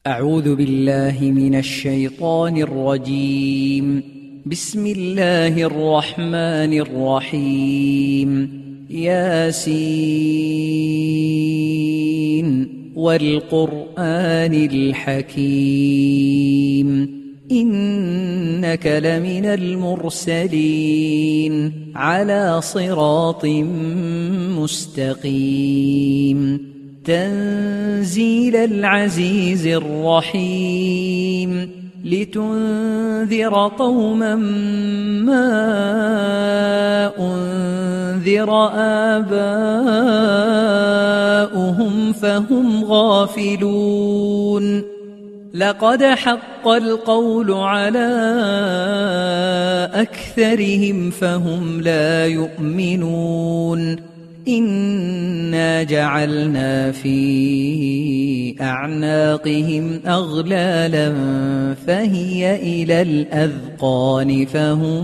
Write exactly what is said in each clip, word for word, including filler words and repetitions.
أعوذ بالله من الشيطان الرجيم. بسم الله الرحمن الرحيم. ياسين والقرآن الحكيم إنك لمن المرسلين على صراط مستقيم تنزيل العزيز الرحيم لتنذر قوما ما أنذر آباؤهم فهم غافلون. لقد حق القول على أكثرهم فهم لا يؤمنون. إنا جعلنا في أعناقهم أغلالا فهي إلى الأذقان فهم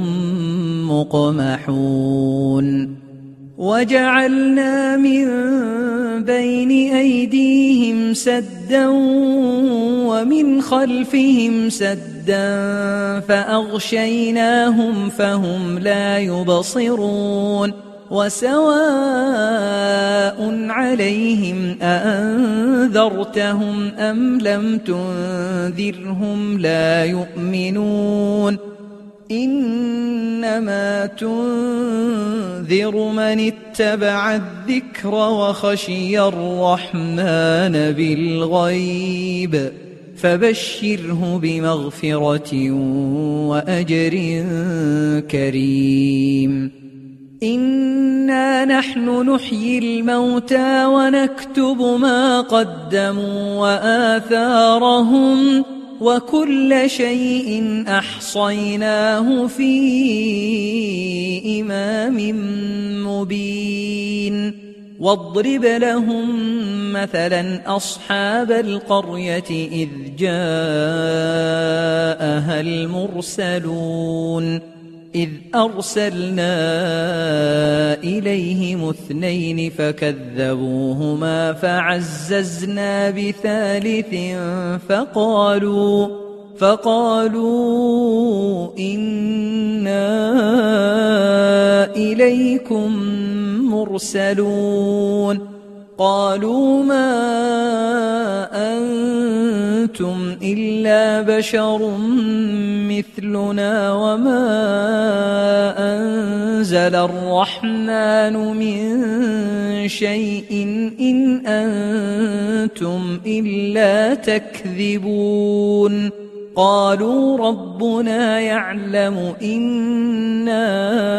مقمحون. وجعلنا من بين أيديهم سدا ومن خلفهم سدا فأغشيناهم فهم لا يبصرون. وسواء عليهم أأنذرتهم أم لم تنذرهم لا يؤمنون. إنما تنذر من اتبع الذكر وخشي الرحمن بالغيب فبشره بمغفرة وأجر كريم. إنا نحن نحيي الموتى ونكتب ما قدموا وآثارهم وكل شيء أحصيناه في إمام مبين. واضرب لهم مثلا أصحاب القرية إذ جاءها المرسلون إذ أرسلنا إليهم اثنين فكذبوهما فعززنا بثالث فقالوا فقالوا إنا إليكم مرسلون. قالوا ما أنتم إلا بشر مثلنا وما أنزل الرحمن من شيء إن أنتم إلا تكذبون. قالوا ربنا يعلم إنا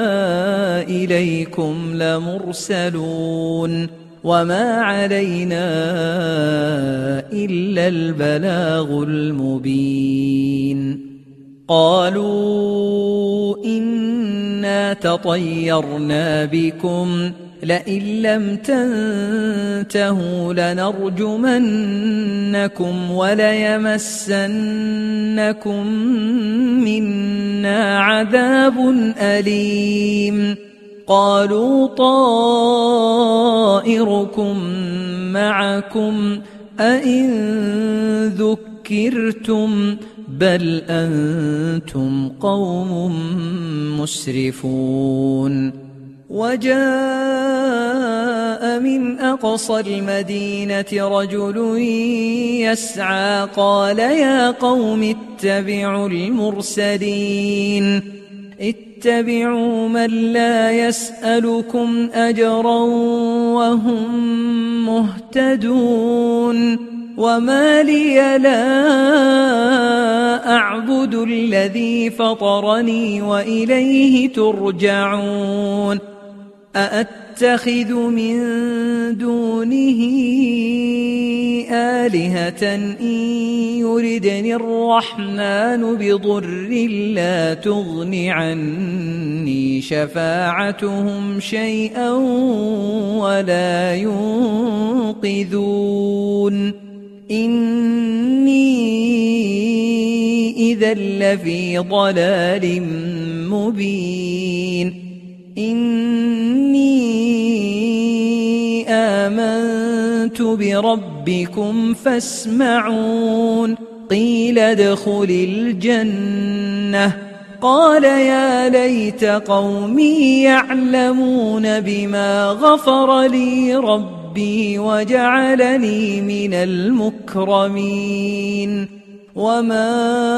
إليكم لمرسلون وما علينا إلا البلاغ المبين. قالوا إنا تطيرنا بكم لئن لم تنتهوا لنرجمنكم وليمسنكم منا عذاب أليم. قالوا طائركم معكم أئن ذكرتم بل أنتم قوم مسرفون. وجاء من أقصى المدينة رجل يسعى قال يا قوم اتبعوا المرسلين اتبعوا من لا يسألكم أجرا وهم مهتدون. وما لي لا أعبد الذي فطرني وإليه ترجعون. أأتخذ من دونه آلهة إن يردني الرحمن بضر لا تغن عني شفاعتهم شيئا ولا ينقذون. إني إذا لفي ضلال مبين. إني آمنت برب ربكم فاسمعون قيل ادخل الجنة قال يا ليت قومي يعلمون بما غفر لي ربي وجعلني من المكرمين وما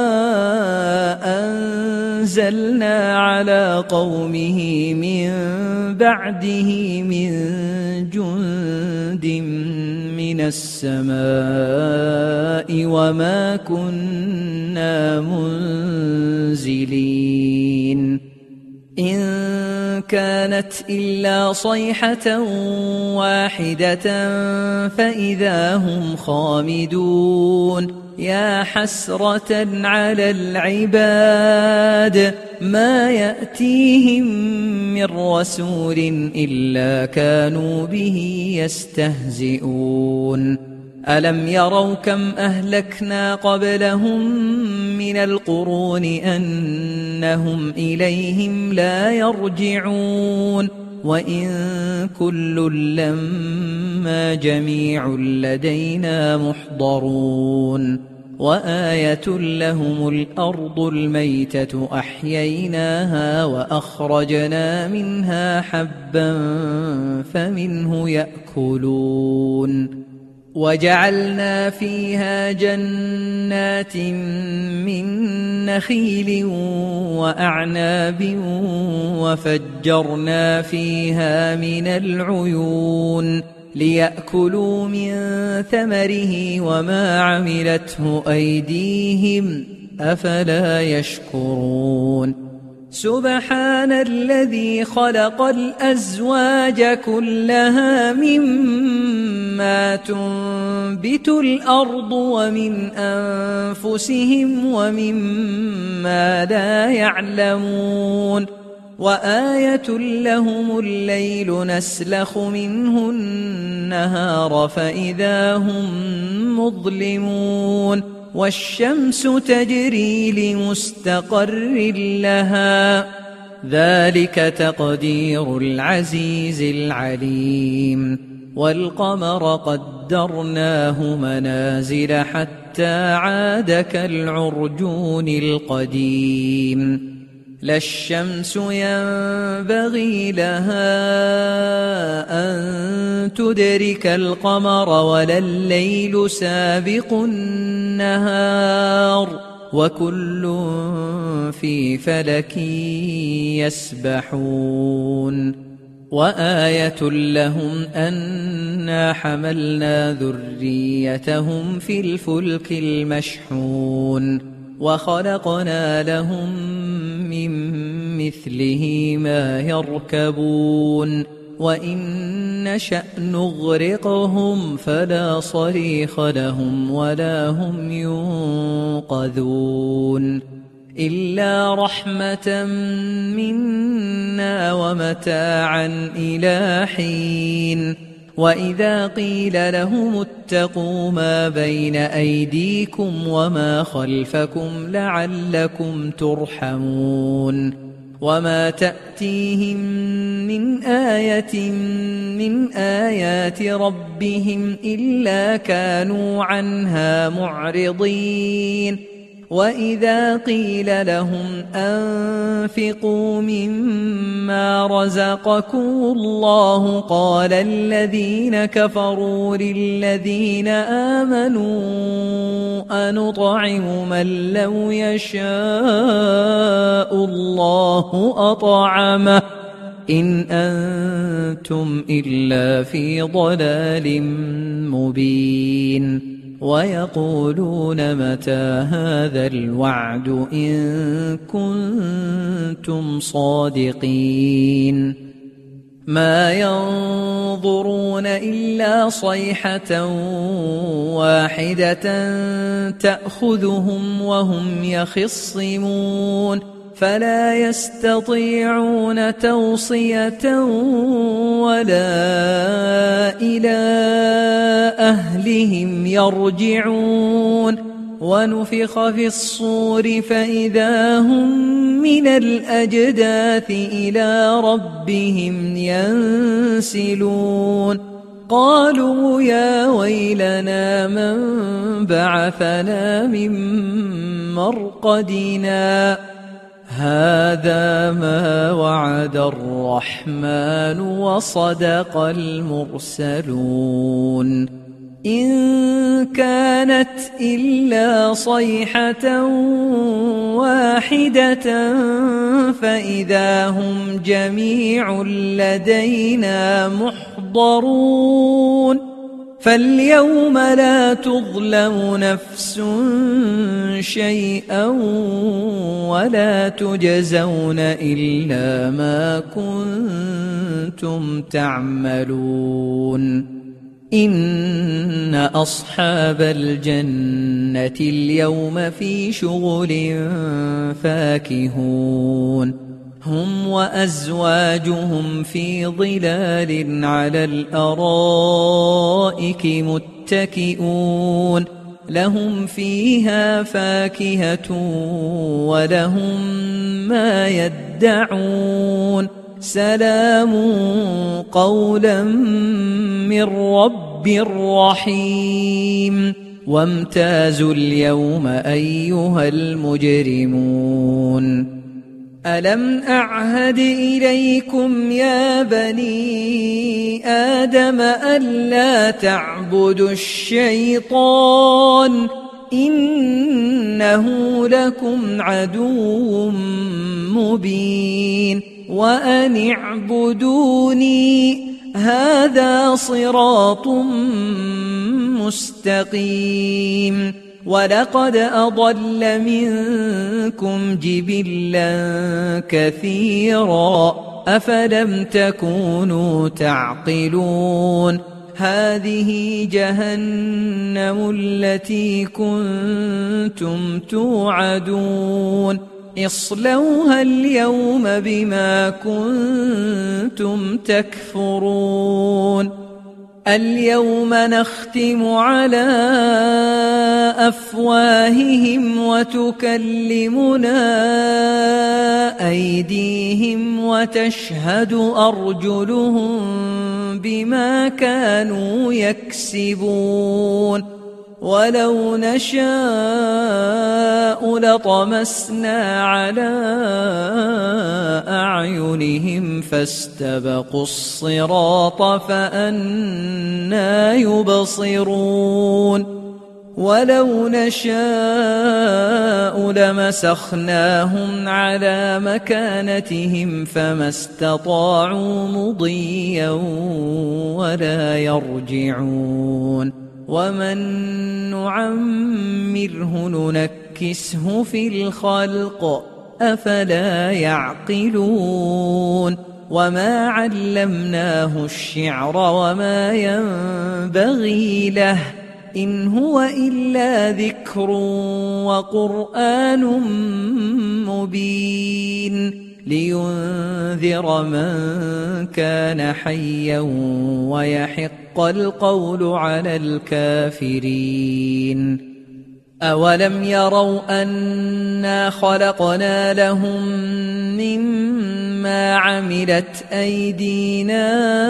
أنزلنا على قومه من بعده من جند من السماء وما كنا منزلين إن كانت إلا صيحة واحدة فإذا هم خامدون يا حسرة على العباد ما يأتيهم من رسول إلا كانوا به يستهزئون ألم يروا كم أهلكنا قبلهم من القرون أنهم إليهم لا يرجعون وإن كل لما جميع لدينا محضرون وآية لهم الأرض الميتة أحييناها وأخرجنا منها حبا فمنه يأكلون وجعلنا فيها جنات من نخيل وأعناب وفجرنا فيها من العيون ليأكلوا من ثمره وما عملته أيديهم أفلا يشكرون سبحان الذي خلق الأزواج كلها مما تنبت الأرض ومن أنفسهم ومما لا يعلمون وآية لهم الليل نسلخ منه النهار فإذا هم مظلمون والشمس تجري لمستقر لها ذلك تقدير العزيز العليم والقمر قدرناه منازل حتى عاد كالعرجون القديم لا الشمس ينبغي لها أن تدرك القمر ولا الليل سابق النهار وكل في فلك يسبحون وآية لهم أنا حملنا ذريتهم في الفلك المشحون وخلقنا لهم من مثله ما يركبون وإن نشأ نغرقهم فلا صريخ لهم ولا هم ينقذون إلا رحمة منا ومتاعا إلى حين وإذا قيل لهم اتقوا ما بين أيديكم وما خلفكم لعلكم ترحمون وما تأتيهم من آية من آيات ربهم إلا كانوا عنها معرضين وإذا قيل لهم أنفقوا مما رزقكم الله قال الذين كفروا للذين آمنوا أنطعم من لو يشاء الله أطعمه إن أنتم إلا في ضلال مبين ويقولون متى هذا الوعد إن كنتم صادقين ما ينظرون إلا صيحة واحدة تأخذهم وهم يخصمون فلا يستطيعون توصية ولا إلى أهلهم يرجعون ونفخ في الصور فإذا هم من الأجداث إلى ربهم ينسلون قالوا يا ويلنا من بعثنا من مرقدنا هذا ما وعد الرحمن وصدق المرسلون إن كانت إلا صيحة واحدة فإذا هم جميع لدينا محضرون فاليوم لا تظلم نفس شيئا ولا تجزون إلا ما كنتم تعملون إن أصحاب الجنة اليوم في شغل فاكهون هم وأزواجهم في ظلال على الأرائك متكئون لهم فيها فاكهة ولهم ما يدعون سلام قولا من رب رحيم وامتازوا اليوم أيها المجرمون ألم أعهد إليكم يا بني آدم ألا تعبدوا الشيطان إنه لكم عدو مبين وأن اعبدوني هذا صراط مستقيم ولقد أضل منكم جبلا كثيرا أفلم تكونوا تعقلون هذه جهنم التي كنتم توعدون اصلوها اليوم بما كنتم تكفرون اليوم نختم على أفواههم وتكلمنا أيديهم وتشهد أرجلهم بما كانوا يكسبون ولو نشاء لطمسنا على أعينهم فاستبقوا الصراط فأنى يبصرون ولو نشاء لمسخناهم على مكانتهم فما استطاعوا مضيا ولا يرجعون ومن نعمره ننكسه في الخلق أفلا يعقلون وما علمناه الشعر وما ينبغي له إن هو إلا ذكر وقرآن مبين لينذر من كان حيا ويحق القول على الكافرين أولم يروا أنا خلقنا لهم مما عملت أيدينا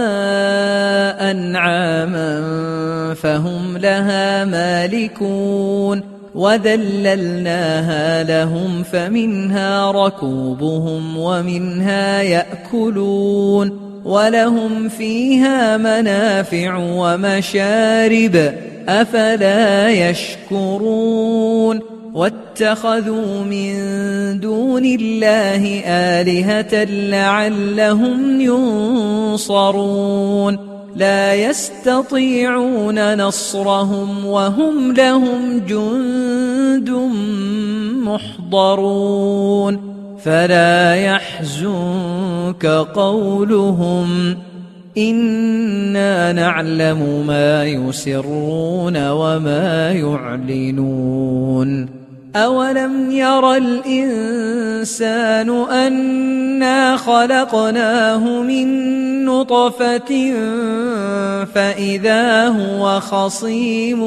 أنعاما فهم لها مالكون وذللناها لهم فمنها ركوبهم ومنها يأكلون ولهم فيها منافع ومشارب أفلا يشكرون واتخذوا من دون الله آلهة لعلهم ينصرون لا يستطيعون نصرهم وهم لهم جند محضرون فلا يحزنك قولهم إنا نعلم ما يسرون وما يعلنون أولم ير الإنسان أنا خلقناه من نطفة فإذا هو خصيم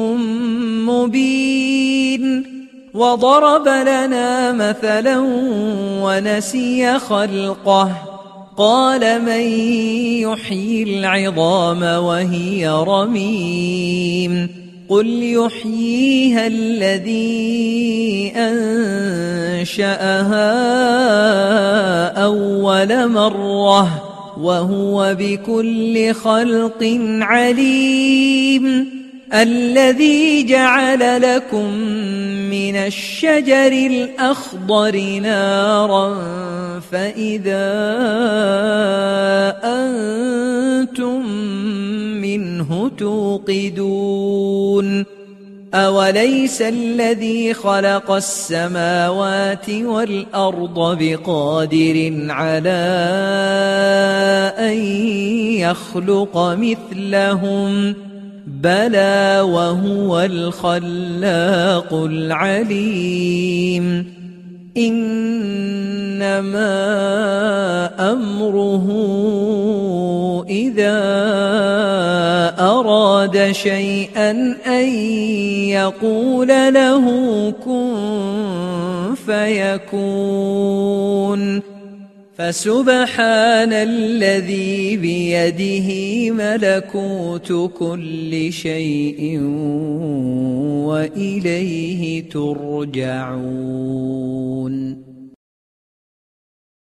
مبين وضرب لنا مثلا ونسي خلقه قال من يحيي العظام وهي رميم قل يحييها الذي أنشأها أول مرة وهو بكل خلق عليم الذي جعل لكم من الشجر الأخضر نارا فإذا أنتم منه توقدون أوليس الذي خلق السماوات والأرض بقادر على أن يخلق مثلهم بلى وهو الخلاق العليم إنما أمره إذا أراد شيئا أن يقول له كن فيكون فسبحان الذي بيده ملكوت كل شيء وإليه ترجعون.